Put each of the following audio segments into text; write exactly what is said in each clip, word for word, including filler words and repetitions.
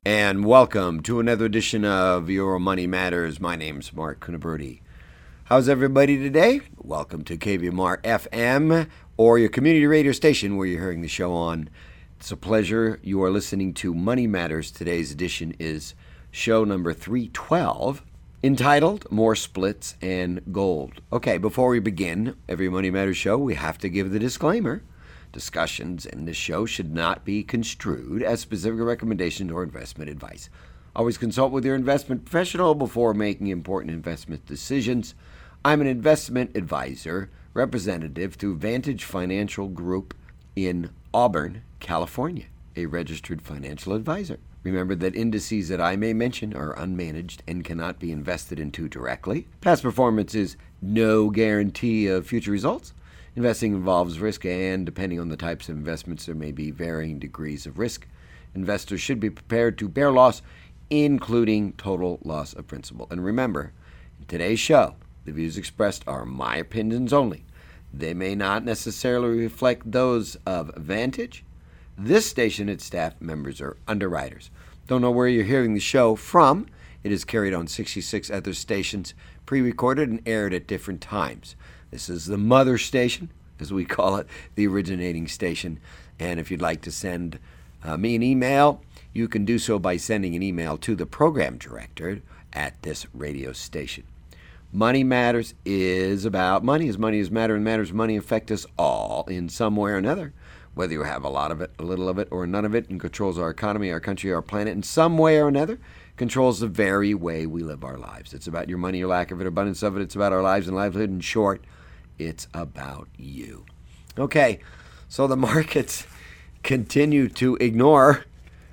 and welcome to another edition of Your Money Matters. My name's Mark Cunaberti. How's everybody today? Welcome to K V M R F M or your community radio station where you're hearing the show on. It's a pleasure. You are listening to Money Matters. Today's edition is show number three twelve, entitled More Splits and Gold. Okay, before we begin every Money Matters show, we have to give the disclaimer. Discussions in this show should not be construed as specific recommendations or investment advice. Always consult with your investment professional before making important investment decisions. I'm an investment advisor representative through Vantage Financial Group in Auburn, California, a registered financial advisor. Remember that indices that I may mention are unmanaged and cannot be invested into directly. Past performance is no guarantee of future results. Investing involves risk, and depending on the types of investments, there may be varying degrees of risk. Investors should be prepared to bear loss, including total loss of principal. And remember, in today's show, the views expressed are my opinions only. They may not necessarily reflect those of Vantage. This station, its staff members are underwriters. Don't know where you're hearing the show from. It is carried on sixty-six other stations, pre-recorded and aired at different times. This is the mother station, as we call it, the originating station. And if you'd like to send uh, me an email, you can do so by sending an email to the program director at this radio station. Money Matters is about money. As money is matter and matters money affect us all in some way or another. Whether you have a lot of it, a little of it, or none of it, and controls our economy, our country, our planet in some way or another, controls the very way we live our lives. It's about your money, your lack of it, abundance of it. It's about our lives and livelihood. In short, it's about you. Okay, so the markets continue to ignore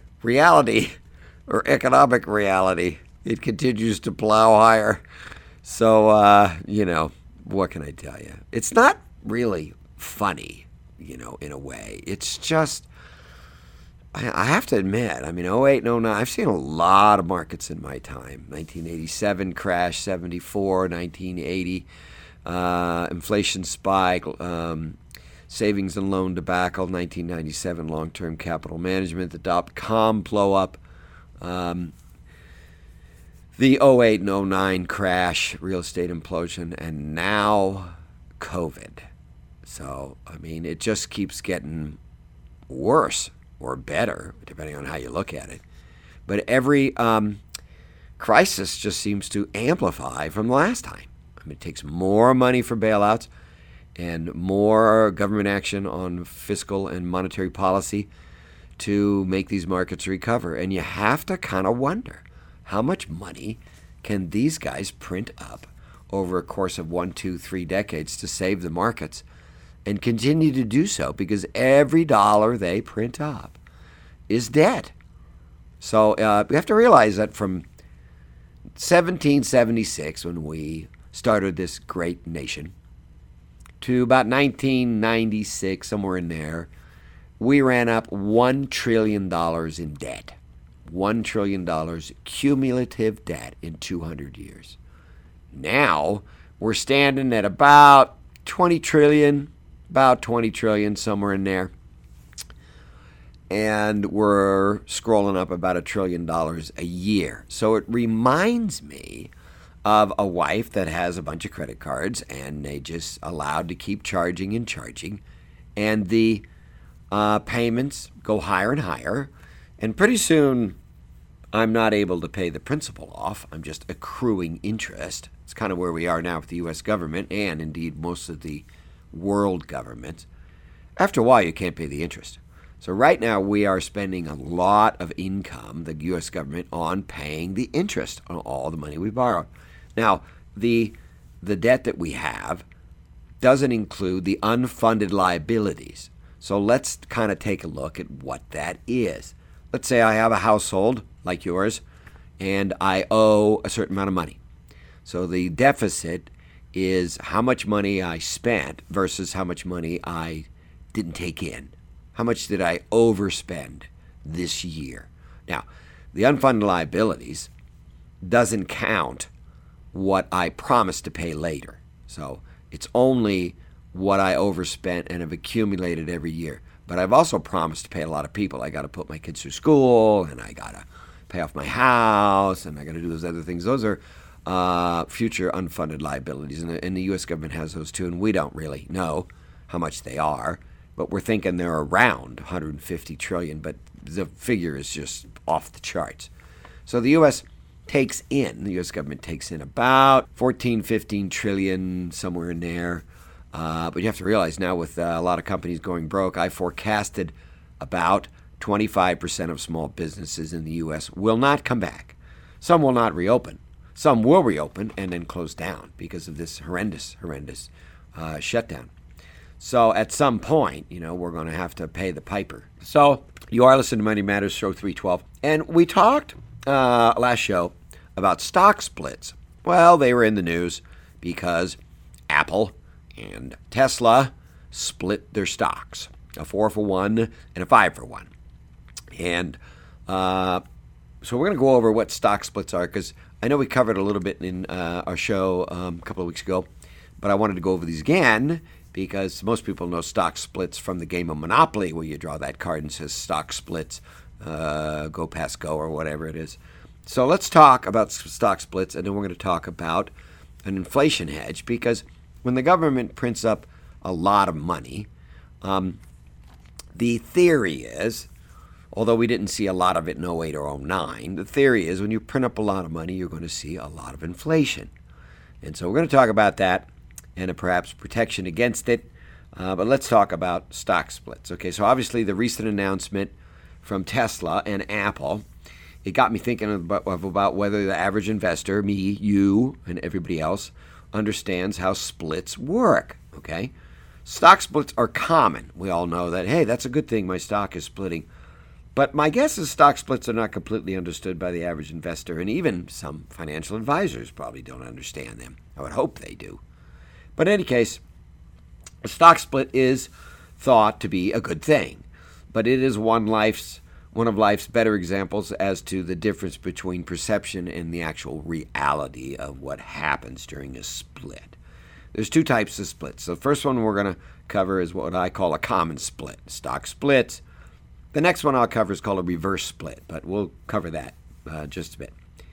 reality or economic reality. It continues to plow higher. So, uh, you know, what can I tell you? It's not really funny, you know, in a way. It's just, I, I have to admit, I mean, oh eight and oh nine, I've seen a lot of markets in my time. nineteen eighty-seven crash, seventy-four, nineteen eighty. Uh, inflation spike, um, savings and loan debacle, nineteen ninety-seven long-term capital management, the dot-com blow-up, um, the oh eight and oh nine crash, real estate implosion, and now COVID. So, I mean, it just keeps getting worse or better, depending on how you look at it. But every um, crisis just seems to amplify from last time. It takes more money for bailouts and more government action on fiscal and monetary policy to make these markets recover. And you have to kind of wonder, how much money can these guys print up over a course of one, two, three decades to save the markets and continue to do so, because every dollar they print up is debt. So uh, we have to realize that from seventeen seventy-six, when we started this great nation, to about nineteen ninety-six, somewhere in there, we ran up one trillion dollars in debt. one trillion dollars cumulative debt in two hundred years. Now, we're standing at about twenty trillion dollars, about twenty trillion dollars, somewhere in there. And we're scrolling up about a trillion dollars a year. So it reminds me of a wife that has a bunch of credit cards, and they just allowed to keep charging and charging, and the uh, payments go higher and higher, and pretty soon I'm not able to pay the principal off. I'm just accruing interest. It's kind of where we are now with the U S government, and indeed most of the world governments. After a while, you can't pay the interest. So right now we are spending a lot of income, the U S government, on paying the interest on all the money we borrowed. Now, the the debt that we have doesn't include the unfunded liabilities. So let's kind of take a look at what that is. Let's say I have a household like yours, and I owe a certain amount of money. So the deficit is how much money I spent versus how much money I didn't take in. How much did I overspend this year? Now, the unfunded liabilities doesn't count what I promised to pay later. So it's only what I overspent and have accumulated every year. But I've also promised to pay a lot of people. I got to put my kids through school, and I got to pay off my house? Am I going to do those other things? Those are uh, future unfunded liabilities, and the, and the U S government has those too, and we don't really know how much they are, but we're thinking they're around one hundred fifty trillion dollars, but the figure is just off the charts. So the U S takes in, the U S government takes in about fourteen, fifteen trillion, somewhere in there. Uh, but you have to realize now with uh, a lot of companies going broke, I forecasted about twenty-five percent of small businesses in the U S will not come back. Some will not reopen. Some will reopen and then close down because of this horrendous, horrendous uh, shutdown. So at some point, you know, we're going to have to pay the piper. So you are listening to Money Matters, Show three twelve. And we talked uh, last show about stock splits. Well, they were in the news because Apple and Tesla split their stocks, a four for one and a five for one. And uh, so we're going to go over what stock splits are, because I know we covered a little bit in uh, our show um, a couple of weeks ago, but I wanted to go over these again because most people know stock splits from the game of Monopoly, where you draw that card and says stock splits, uh, go past go, or whatever it is. So let's talk about stock splits, and then we're going to talk about an inflation hedge, because when the government prints up a lot of money, um, the theory is, although we didn't see a lot of it in oh eight or oh nine, the theory is when you print up a lot of money, you're going to see a lot of inflation. And so we're going to talk about that and perhaps protection against it. Uh, but let's talk about stock splits. Okay, so obviously the recent announcement from Tesla and Apple, it got me thinking about, about whether the average investor, me, you, and everybody else, understands how splits work, okay? Stock splits are common. We all know that, hey, that's a good thing, my stock is splitting. But my guess is stock splits are not completely understood by the average investor, and even some financial advisors probably don't understand them. I would hope they do. But in any case, a stock split is thought to be a good thing, but it is one life's one of life's better examples as to the difference between perception and the actual reality of what happens during a split. There's two types of splits. So the first one we're going to cover is what I call a common split, stock splits. The next one I'll cover is called a reverse split, but we'll cover that uh, just a bit.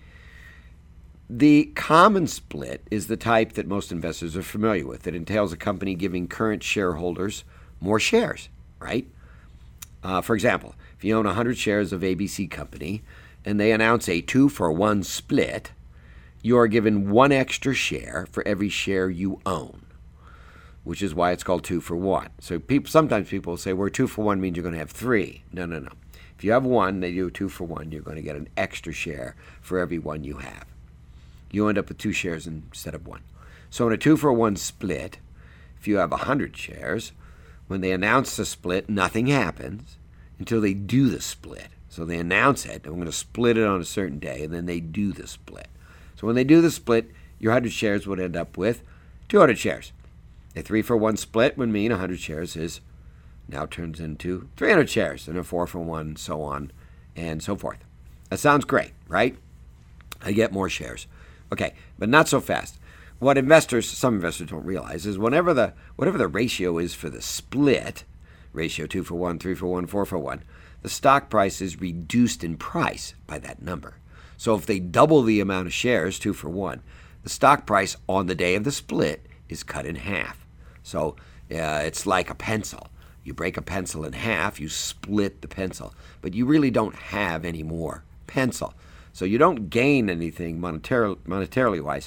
The common split is the type that most investors are familiar with. It entails a company giving current shareholders more shares, right? Uh, for example, if you own one hundred shares of A B C Company and they announce a two for one split, you are given one extra share for every share you own, which is why it's called two for one. So people, sometimes people say, well, two for one means you're going to have three. No, no, no. If you have one, they do two for one, you're going to get an extra share for every one you have. You end up with two shares instead of one. So in a two for one split, if you have one hundred shares, when they announce the split, nothing happens until they do the split. So they announce it, and we're going to split it on a certain day, and then they do the split. So when they do the split, your one hundred shares would end up with two hundred shares. A three for one split would mean one hundred shares is now turns into three hundred shares, and a four for one, so on and so forth. That sounds great, right? I get more shares. Okay, but not so fast. What investors, some investors don't realize is whenever the whatever the ratio is for the split, ratio two for one, three for one, four for one, the stock price is reduced in price by that number. So if they double the amount of shares, two for one, the stock price on the day of the split is cut in half. So uh, it's like a pencil. You break a pencil in half, you split the pencil, but you really don't have any more pencil. So you don't gain anything monetarily, monetarily wise.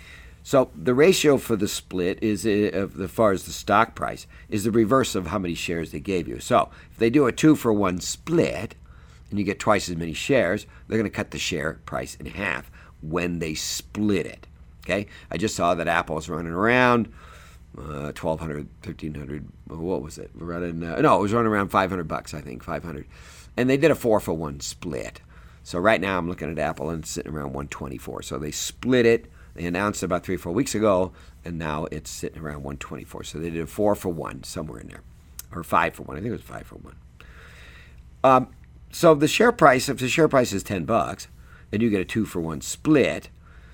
So the ratio for the split is, uh, as far as the stock price, is the reverse of how many shares they gave you. So if they do a two for one split and you get twice as many shares, they're going to cut the share price in half when they split it. Okay? I just saw that Apple is running around uh, twelve hundred, thirteen hundred. What was it? We're running. Uh, no, it was running around five hundred bucks. I think five hundred, and they did a four for one split. So right now I'm looking at Apple and it's sitting around one twenty-four. So they split it. They announced it about three, four weeks ago, and now it's sitting around one twenty-four. So they did a four for one somewhere in there, or five for one. I think it was five for one. Um, so the share price, if the share price is ten bucks, and you get a two for one split,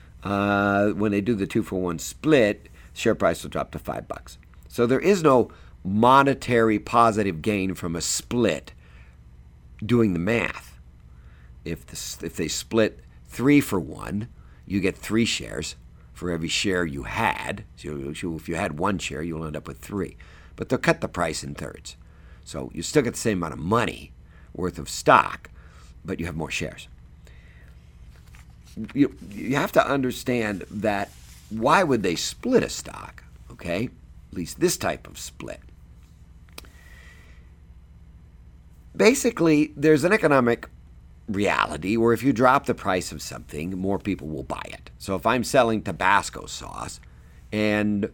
uh, when they do the two for one split, share price will drop to five bucks. So there is no monetary positive gain from a split doing the math. if the, if they split three for one, you get three shares for every share you had. So if you had one share, you'll end up with three. But they'll cut the price in thirds. So you still get the same amount of money worth of stock, but you have more shares. You, you have to understand that why would they split a stock, okay? At least this type of split. Basically, there's an economic reality where if you drop the price of something, more people will buy it. So if I'm selling Tabasco sauce and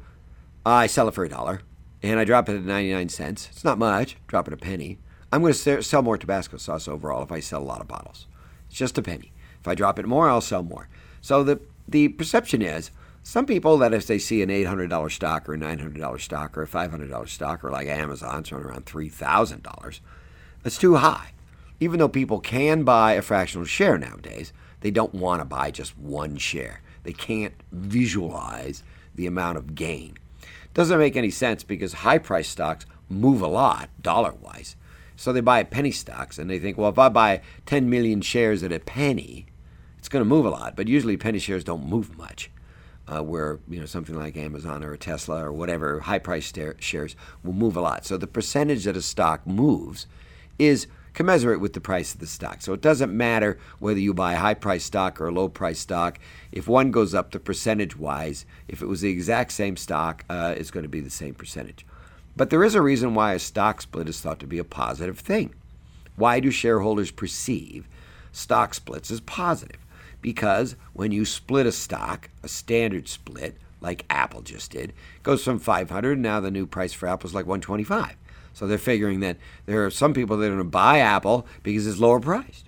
I sell it for a dollar and I drop it at ninety-nine cents, it's not much, drop it a penny, I'm going to sell more Tabasco sauce overall if I sell a lot of bottles. It's just a penny. If I drop it more, I'll sell more. So the, the perception is some people that if they see an eight hundred dollars stock or a nine hundred dollars stock or a five hundred dollars stock or like Amazon's running around three thousand dollars, it's too high. Even though people can buy a fractional share nowadays, they don't want to buy just one share. They can't visualize the amount of gain. Doesn't make any sense because high-priced stocks move a lot, dollar-wise. So they buy penny stocks, and they think, well, if I buy ten million shares at a penny, it's going to move a lot. But usually penny shares don't move much, uh, where you know something like Amazon or a Tesla or whatever, high-priced shares will move a lot. So the percentage that a stock moves is commensurate with the price of the stock. So it doesn't matter whether you buy a high-priced stock or a low-priced stock. If one goes up, the percentage-wise, if it was the exact same stock, uh, it's going to be the same percentage. But there is a reason why a stock split is thought to be a positive thing. Why do shareholders perceive stock splits as positive? Because when you split a stock, a standard split, like Apple just did, it goes from five hundred, and now the new price for Apple is like one twenty-five. So they're figuring that there are some people that are going to buy Apple because it's lower priced.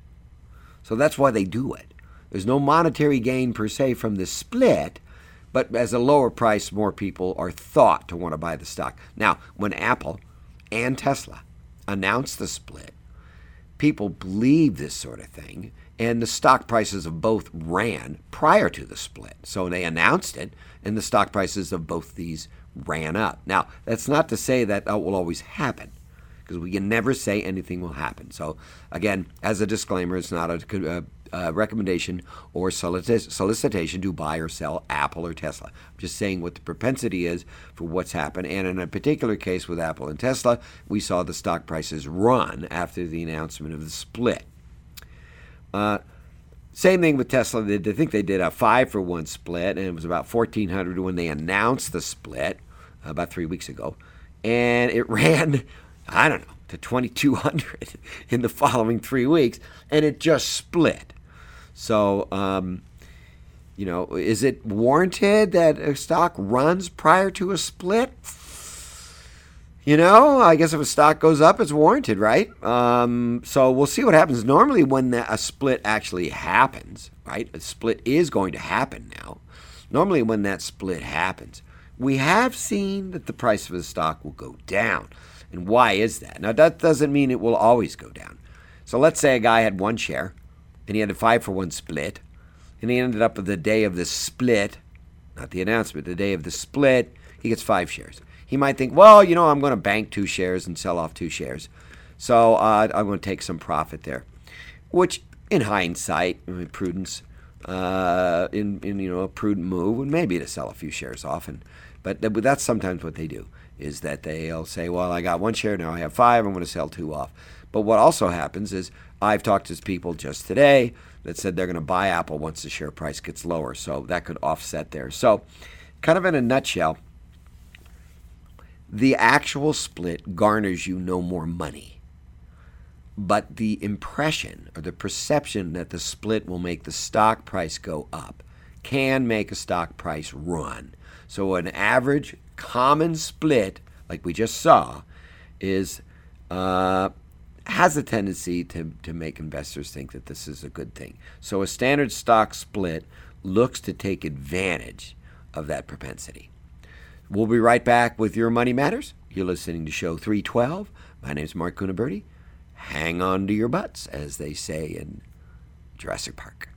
So that's why they do it. There's no monetary gain per se from the split, but as a lower price, more people are thought to want to buy the stock. Now, when Apple and Tesla announced the split, people believed this sort of thing, and the stock prices of both ran prior to the split. So they announced it, and the stock prices of both these ran up. Now, that's not to say that that will always happen, because we can never say anything will happen. So, again, as a disclaimer, it's not a, a, a recommendation or solic- solicitation to buy or sell Apple or Tesla. I'm just saying what the propensity is for what's happened. And in a particular case with Apple and Tesla, we saw the stock prices run after the announcement of the split. Uh, Same thing with Tesla. They, I think they did a five for one split, and it was about fourteen hundred when they announced the split uh, about three weeks ago. And it ran, I don't know, to twenty-two hundred in the following three weeks, and it just split. So, um, you know, is it warranted that a stock runs prior to a split? You know, I guess if a stock goes up, it's warranted, right? Um, so we'll see what happens. Normally when the, a split actually happens, right? A split is going to happen now. Normally when that split happens, we have seen that the price of the stock will go down. And why is that? Now, that doesn't mean it will always go down. So let's say a guy had one share, and he had a five for one split, and he ended up with the day of the split, not the announcement, the day of the split, he gets five shares. He might think, well, you know, I'm going to bank two shares and sell off two shares. So uh, I'm going to take some profit there, which in hindsight, I mean, prudence, uh, in, in, you know, a prudent move would maybe to sell a few shares off. And, but that's sometimes what they do, is that they'll say, well, I got one share, now I have five, I'm going to sell two off. But what also happens is I've talked to people just today that said they're going to buy Apple once the share price gets lower. So that could offset there. So kind of in a nutshell, the actual split garners you no more money, but the impression or the perception that the split will make the stock price go up can make a stock price run. So an average common split, like we just saw, is uh, has a tendency to, to make investors think that this is a good thing. So a standard stock split looks to take advantage of that propensity. We'll be right back with Your Money Matters. You're listening to Show three twelve. My name's Mark Cunaberti. Hang on to your butts, as they say in Jurassic Park.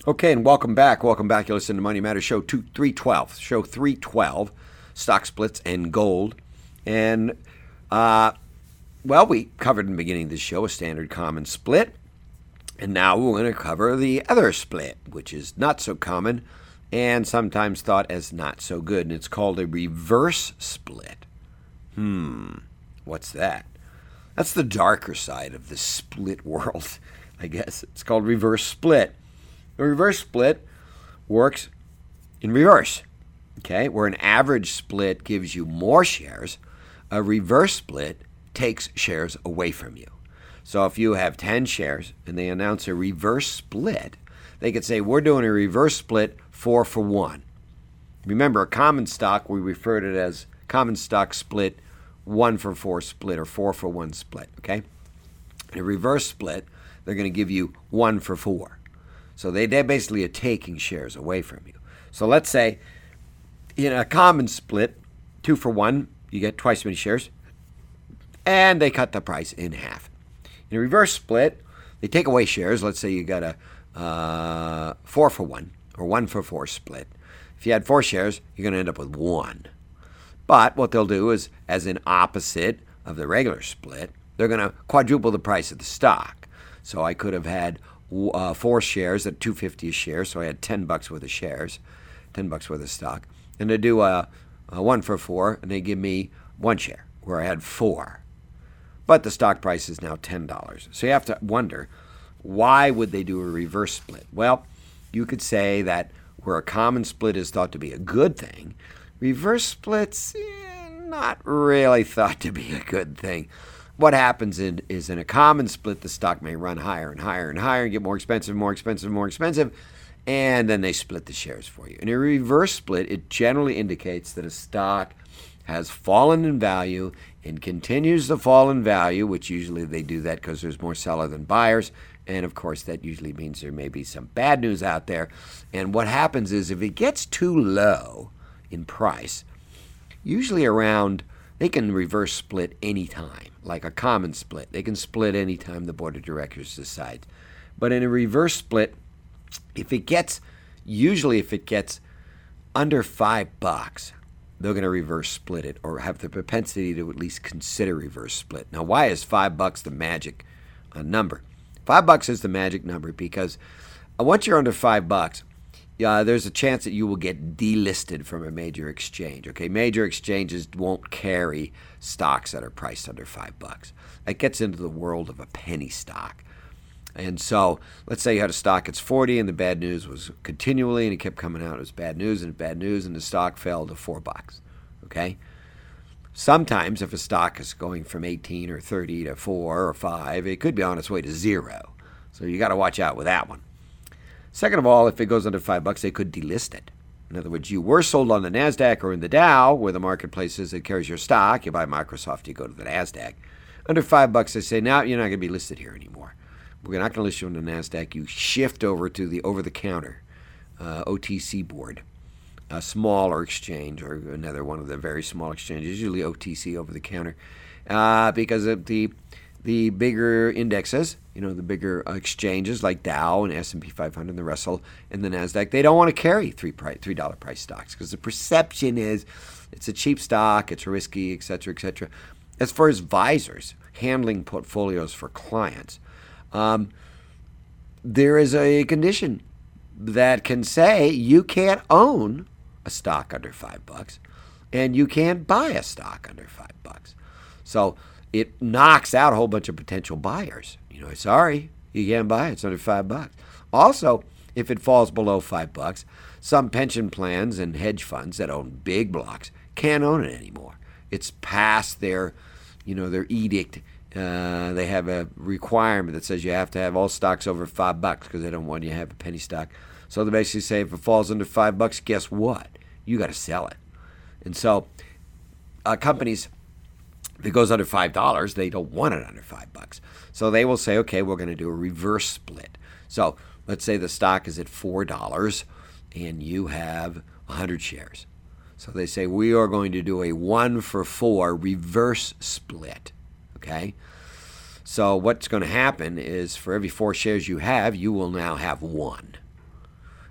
Okay, and welcome back. Welcome back. You listen to Money Matters Show two, three twelve. Show three twelve, stock splits and gold. And, uh, well, we covered in the beginning of this show a standard common split. And now we're going to cover the other split, which is not so common and sometimes thought as not so good. And it's called a reverse split. Hmm, what's that? That's the darker side of the split world, I guess. It's called reverse split. A reverse split works in reverse, okay? Where an average split gives you more shares, a reverse split takes shares away from you. So if you have ten shares and they announce a reverse split, they could say, we're doing a reverse split four for one. Remember, a common stock, we refer to it as common stock split, one for four split or four for one split, okay? In a reverse split, they're going to give you one for four. So they, they basically are taking shares away from you. So let's say in a common split, two for one, you get twice as many shares, and they cut the price in half. In a reverse split, they take away shares. Let's say you got a uh, four for one or one for four split. If you had four shares, you're going to end up with one. But what they'll do is, as an opposite of the regular split, they're going to quadruple the price of the stock. So I could have had uh, four shares at two hundred fifty dollars a share, so I had ten bucks worth of shares, ten bucks worth of stock. And they do a, a one for four, and they give me one share, where I had four. But the stock price is now ten dollars. So you have to wonder, why would they do a reverse split? Well, you could say that where a common split is thought to be a good thing, reverse splits, eh, not really thought to be a good thing. What happens in, is in a common split, the stock may run higher and higher and higher and get more expensive, more expensive, more expensive, and then they split the shares for you. In a reverse split, it generally indicates that a stock has fallen in value and continues to fall in value, which usually they do that because there's more seller than buyers. And, of course, that usually means there may be some bad news out there. And what happens is if it gets too low in price, usually around, they can reverse split any time, like a common split. They can split any time the board of directors decides. But in a reverse split, if it gets, usually if it gets under five bucks, they're going to reverse split it or have the propensity to at least consider reverse split. Now, why is five bucks the magic uh, number? Five bucks is the magic number because once you're under five bucks, uh, there's a chance that you will get delisted from a major exchange. Okay, major exchanges won't carry stocks that are priced under five bucks. That gets into the world of a penny stock. And so, let's say you had a stock that's forty, and the bad news was continually, and it kept coming out as bad news and bad news, and the stock fell to four bucks. Okay. Sometimes, if a stock is going from eighteen or thirty to four or five, it could be on its way to zero. So you got to watch out with that one. Second of all, if it goes under five bucks, they could delist it. In other words, you were sold on the NASDAQ or in the Dow, where the marketplace is that carries your stock. You buy Microsoft, you go to the NASDAQ. Under five bucks, they say, no, you're not going to be listed here anymore. We're not going to list you on the NASDAQ. You shift over to the over-the-counter uh, O T C board, a smaller exchange or another one of the very small exchanges, usually O T C, over-the-counter, uh, because of the the bigger indexes, you know, the bigger exchanges like Dow and S and P five hundred and the Russell and the NASDAQ, they don't want to carry three price, three dollar price stocks because the perception is it's a cheap stock, it's risky, et cetera, et cetera. As far as advisors handling portfolios for clients, um, there is a condition that can say you can't own a stock under five bucks and you can't buy a stock under five bucks. So it knocks out a whole bunch of potential buyers. You know, sorry, you can't buy it. It's under five bucks. Also, if it falls below five bucks, some pension plans and hedge funds that own big blocks can't own it anymore. It's past their, you know, their edict. Uh, they have a requirement that says you have to have all stocks over five bucks because they don't want you to have a penny stock. So they basically say if it falls under five bucks, guess what? You got to sell it. And so uh, companies, if it goes under five dollars, they don't want it under five bucks. So they will say, okay, we're going to do a reverse split. So let's say the stock is at four dollars and you have one hundred shares. So they say, we are going to do a one for four reverse split. Okay? So what's going to happen is for every four shares you have, you will now have one.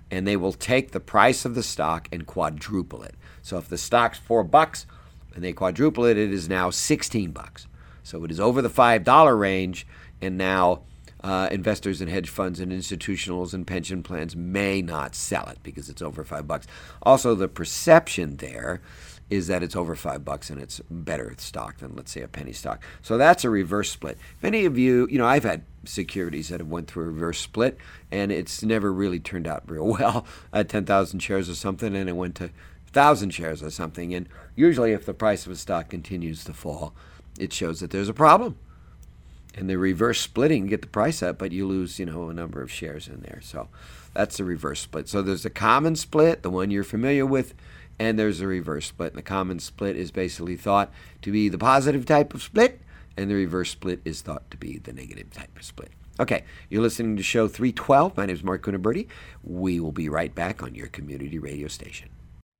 and they will take the price of the stock and quadruple it. So if the stock's four bucks and they quadruple it, it is now sixteen bucks. So it is over the five dollar range, and now uh, investors and hedge funds and institutionals and pension plans may not sell it because it's over five bucks. Also, the perception there is that it's over five bucks and it's better stock than, let's say, a penny stock. So that's a reverse split. If any of you, you know, I've had securities that have went through a reverse split, and it's never really turned out real well. I had ten thousand shares or something, and it went to one thousand shares or something. And usually if the price of a stock continues to fall, it shows that there's a problem. And the reverse splitting, you get the price up, but you lose, you know, a number of shares in there. So that's the reverse split. So there's a common split, the one you're familiar with, and there's a reverse split. And the common split is basically thought to be the positive type of split, and the reverse split is thought to be the negative type of split. Okay, you're listening to show three twelve. My name is Mark Cunaberti. We will be right back on your community radio station.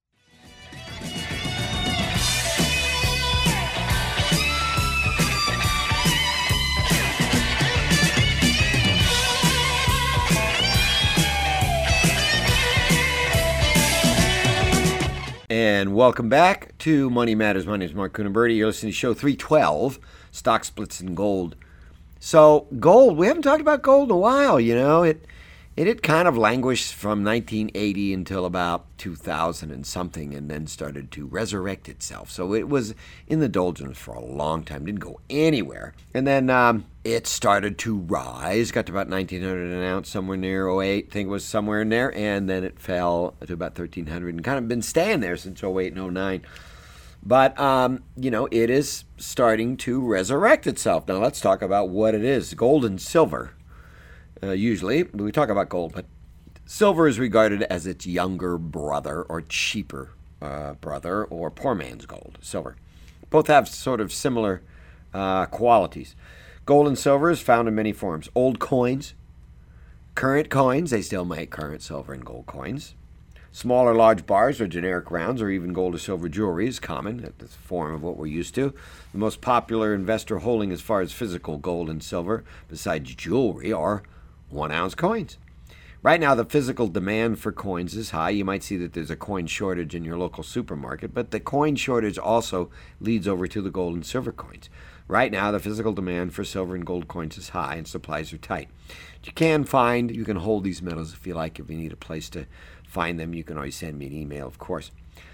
And welcome back to Money Matters. My name is Mark Cunaberti. You're listening to show three twelve, Stock Splits in Gold. So gold, we haven't talked about gold in a while, you know. It it had kind of languished from nineteen eighty until about two thousand and something, and then started to resurrect itself. So it was in the doldrums for a long time, didn't go anywhere. And then um, it started to rise, got to about nineteen hundred an ounce, somewhere near oh eight, I think it was somewhere in there, and then it fell to about thirteen hundred and kind of been staying there since oh eight and oh nine. But, um, you know, it is starting to resurrect itself. Now, let's talk about what it is. Gold and silver, uh, usually. We talk about gold, but silver is regarded as its younger brother or cheaper uh, brother or poor man's gold, silver. Both have sort of similar uh, qualities. Gold and silver is found in many forms. Old coins, current coins, they still make current silver and gold coins. Small or large bars or generic rounds or even gold or silver jewelry is common. That's a form of what we're used to. The most popular investor holding as far as physical gold and silver, besides jewelry, are one-ounce coins. Right now, the physical demand for coins is high. You might see that there's a coin shortage in your local supermarket, but the coin shortage also leads over to the gold and silver coins. Right now, the physical demand for silver and gold coins is high and supplies are tight. You can find, you can hold these metals if you like, if you need a place to find them. You can always send me an email, of course.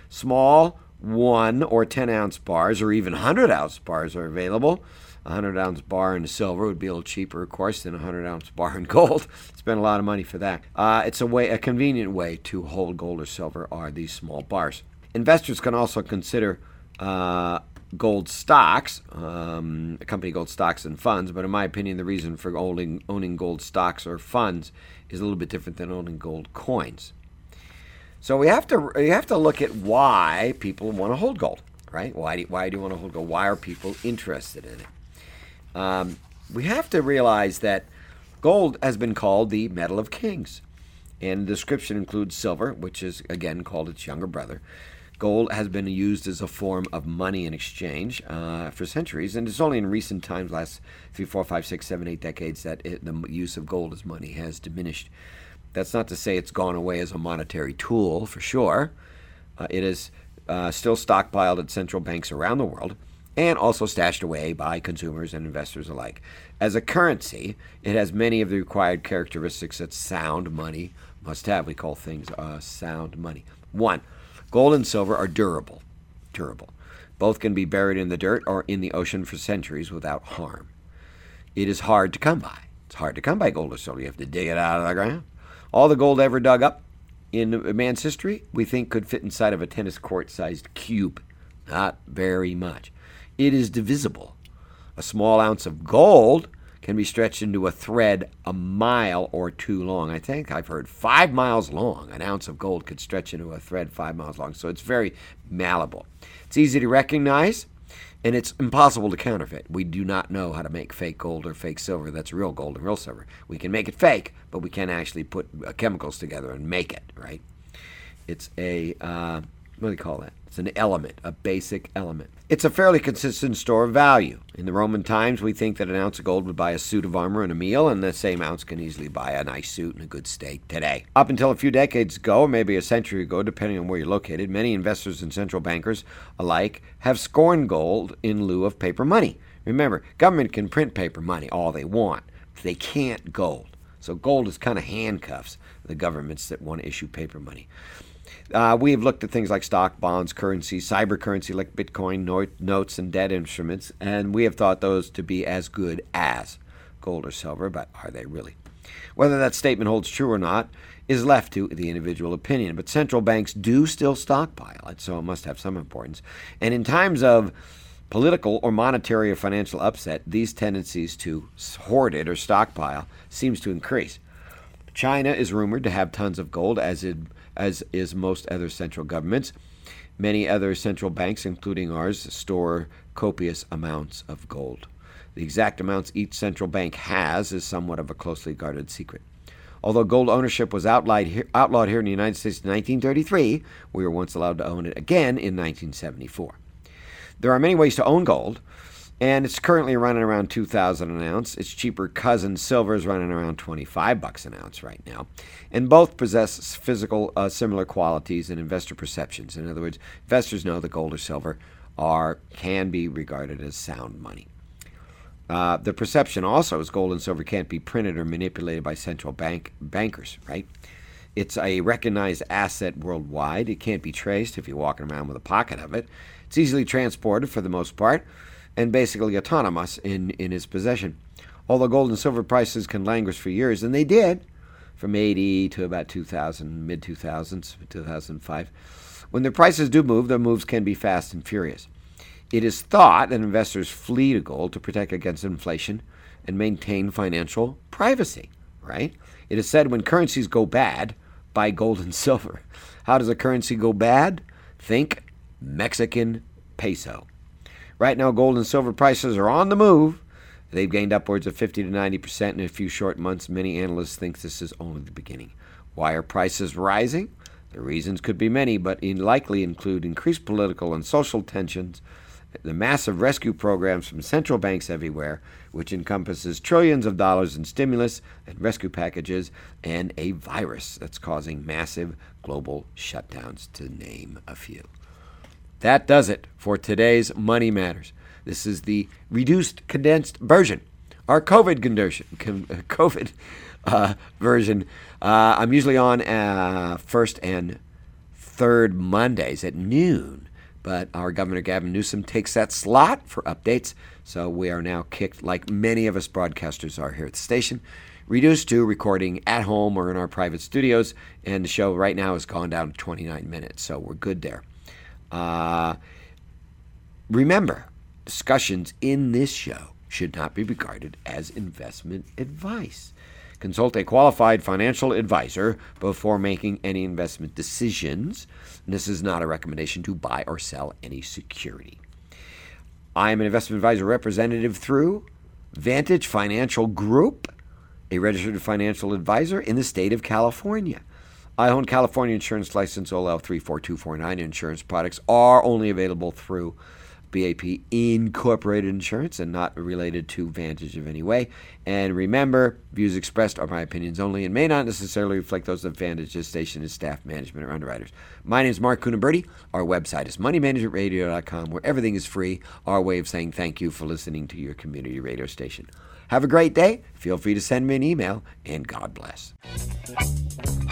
Small one or ten ounce bars or even one hundred ounce bars are available. A one hundred ounce bar in silver would be a little cheaper, of course, than a one hundred ounce bar in gold. Spend a lot of money for that. Uh, it's a way, a convenient way to hold gold or silver are these small bars. Investors can also consider uh, gold stocks, um, company gold stocks and funds, but in my opinion, the reason for owning, owning gold stocks or funds is a little bit different than owning gold coins. So we have to you have to look at why people want to hold gold, right? Why do, why do you want to hold gold? Why are people interested in it? Um, we have to realize that gold has been called the metal of kings, and the description includes silver, which is again called its younger brother. Gold has been used as a form of money in exchange uh, for centuries, and it's only in recent times, last three, four, five, six, seven, eight decades, that it, the use of gold as money has diminished. That's not to say it's gone away as a monetary tool, for sure. Uh, it is uh, still stockpiled at central banks around the world and also stashed away by consumers and investors alike. As a currency, it has many of the required characteristics that sound money must have. We call things uh, sound money. One, gold and silver are durable. Durable. Both can be buried in the dirt or in the ocean for centuries without harm. It is hard to come by. It's hard to come by gold or silver. You have to dig it out of the ground. All the gold ever dug up in man's history, we think could fit inside of a tennis court-sized cube. Not very much. It is divisible. A small ounce of gold can be stretched into a thread a mile or two long. I think I've heard five miles long. An ounce of gold could stretch into a thread five miles long. So it's very malleable. It's easy to recognize, and it's impossible to counterfeit. We do not know how to make fake gold or fake silver that's real gold and real silver. We can make it fake, but we can't actually put uh, chemicals together and make it, right? It's a, uh, what do you call that? It's an element, a basic element. It's a fairly consistent store of value. In the Roman times, we think that an ounce of gold would buy a suit of armor and a meal, and the same ounce can easily buy a nice suit and a good steak today. Up until a few decades ago, or maybe a century ago, depending on where you're located, many investors and central bankers alike have scorned gold in lieu of paper money. Remember, government can print paper money all they want, but they can't gold. So gold is kind of handcuffs the governments that want to issue paper money. Uh, we have looked at things like stock, bonds, currency, cyber currency like Bitcoin, no- notes, and debt instruments, and we have thought those to be as good as gold or silver, but are they really? Whether that statement holds true or not is left to the individual opinion, but central banks do still stockpile it, so it must have some importance. And in times of political or monetary or financial upset, these tendencies to hoard it or stockpile seems to increase. China is rumored to have tons of gold, as it, as is most other central governments. Many other central banks, including ours, store copious amounts of gold. The exact amounts each central bank has is somewhat of a closely guarded secret. Although gold ownership was outlawed here, outlawed here in the United States in nineteen thirty-three, we were once allowed to own it again in nineteen seventy-four. There are many ways to own gold, and it's currently running around two thousand dollars an ounce. Its cheaper cousin silver is running around twenty-five bucks an ounce right now, and both possess physical uh, similar qualities and investor perceptions. In other words, investors know that gold or silver are can be regarded as sound money. Uh, the perception also is gold and silver can't be printed or manipulated by central bank bankers, right? It's a recognized asset worldwide. It can't be traced if you're walking around with a pocket of it. It's easily transported for the most part, and basically autonomous in, in its possession. Although gold and silver prices can languish for years, and they did, from eighty to about two thousand, mid two thousands, two thousand five. When the prices do move, their moves can be fast and furious. It is thought that investors flee to gold to protect against inflation and maintain financial privacy, right? It is said when currencies go bad, buy gold and silver. How does a currency go bad? Think Mexican peso. Right now, gold and silver prices are on the move. They've gained upwards of fifty to ninety percent in a few short months. Many analysts think this is only the beginning. Why are prices rising? The reasons could be many, but likely include increased political and social tensions, the massive rescue programs from central banks everywhere, which encompasses trillions of dollars in stimulus and rescue packages, and a virus that's causing massive global shutdowns, to name a few. That does it for today's Money Matters. This is the reduced, condensed version, our COVID conversion, COVID uh, version. Uh, I'm usually on uh, first and third Mondays at noon, but our Governor Gavin Newsom takes that slot for updates, so we are now kicked, like many of us broadcasters are here at the station, reduced to recording at home or in our private studios, and the show right now has gone down to twenty-nine minutes, so we're good there. Uh, remember, discussions in this show should not be regarded as investment advice. Consult a qualified financial advisor before making any investment decisions. This is not a recommendation to buy or sell any security. I am an investment advisor representative through Vantage Financial Group, a registered financial advisor in the state of California. I own California Insurance License O L three four two four nine. Insurance products are only available through B A P Incorporated Insurance and not related to Vantage in any way. And remember, views expressed are my opinions only and may not necessarily reflect those of Vantage's station and staff, management, or underwriters. My name is Mark Cunaberti. Our website is money management radio dot com, where everything is free. Our way of saying thank you for listening to your community radio station. Have a great day. Feel free to send me an email, and God bless.